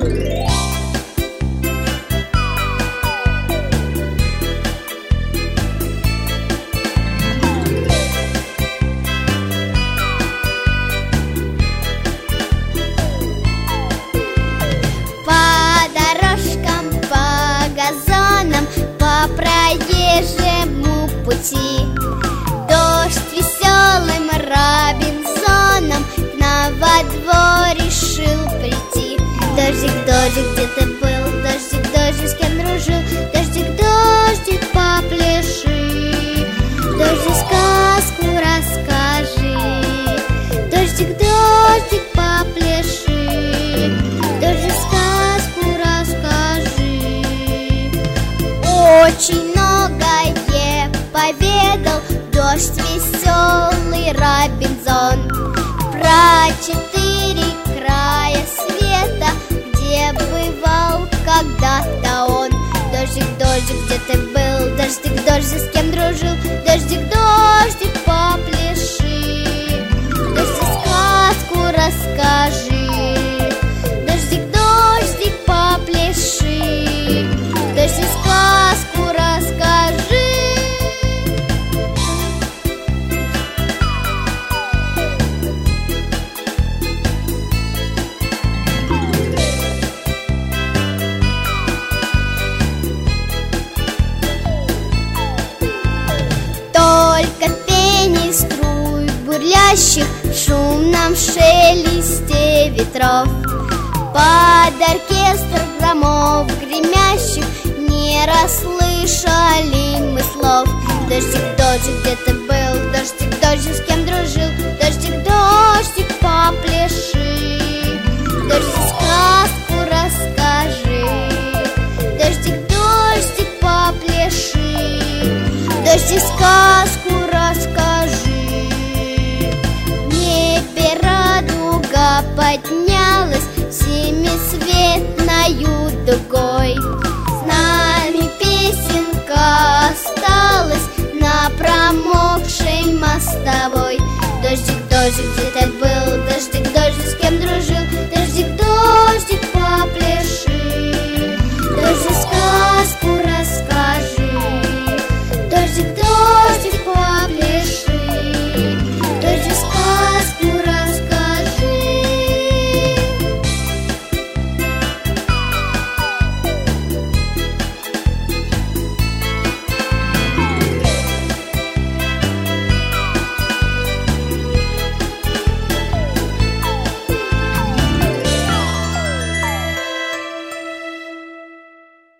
По проезжему пути дождь веселым Робинзоном к нам во двор решил прийти. Дождик, дождик, где ты был? Дождик, дождик, с кем дружил? Дождик, дождик, попляши, дождик, сказку расскажи. Дождик, дождик, попляши, дождик, сказку расскажи. Очень многое поведал дождь веселый Робинзон про 4 края света, где бывал когда-то он. Дождик, дождик, где ты был? Дождик, дождик, с кем дружил? Дождик, дождик, попляши, дождик, сказку расскажи. Дождик, дождик, попляши, дождик, сказку расскажи. Только пение струй бурлящих в шумном шелесте ветров, под оркестр громов гремящих не расслышали мы слов. Дождик, дождик, где ты был? Дождик, дождик, с кем дружил? Дождик, дождик, попляши, дождик, сказку расскажи. Дождик, дождик, попляши, дождик, сказку расскажи. В небе радуга поднялась семисветною дугой, с нами песенка осталась на промокшей мостовой. Дождик, дождик, где ты был? Дождик,